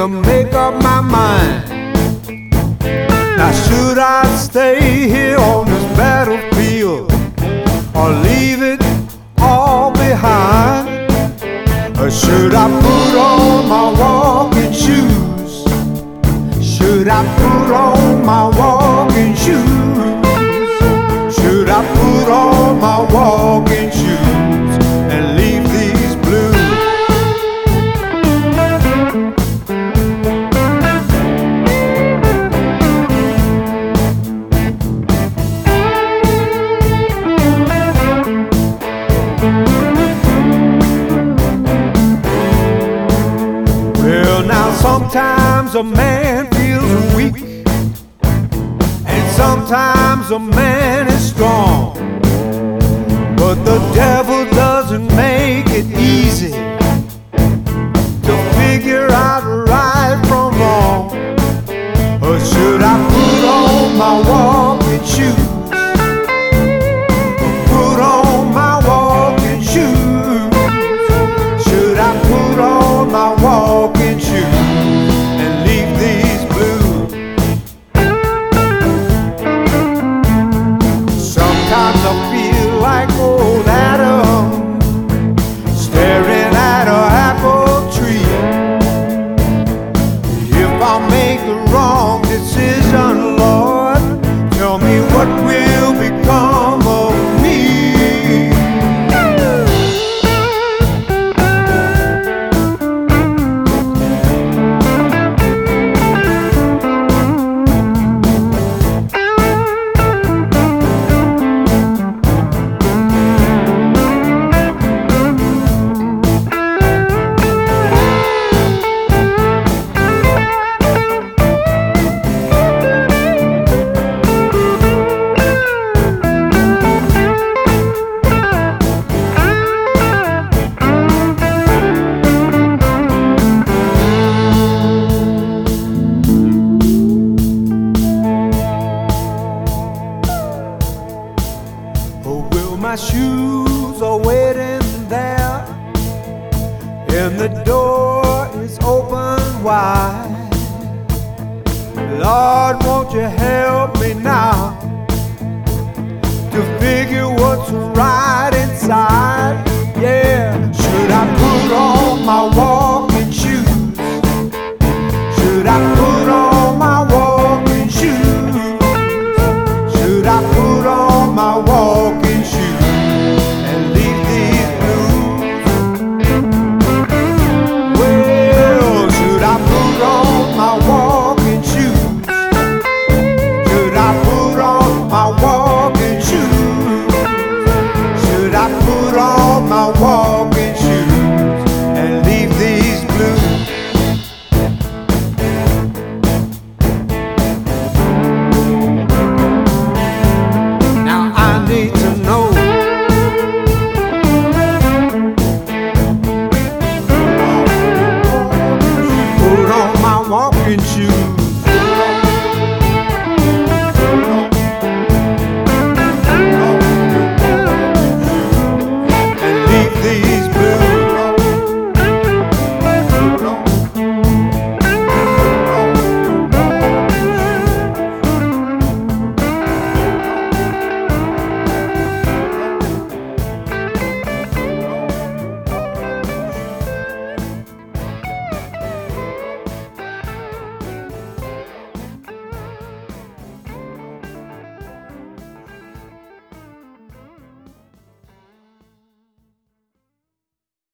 to make up my mind. Now should I stay here on this battlefield or leave it all behind? Or should I put on my walking shoes? Should I put on my walking shoes? Should I put on my walking shoes and leave these blues? Well, now sometimes a man feels weak, and sometimes a man is strong. But the devil doesn't make it easy to figure out right from wrong. Or should I put on my walking shoes? Put on my walking shoes. Should I put on my walking shoes and leave these blues? Sometimes I feel like old Adam staring at an apple tree. If I make the wrong decision, Lord, tell me what will become of me. My shoes are waiting there, and the door is open wide. Lord, won't you help me now to figure what's right inside? Yeah, should I put on my walk?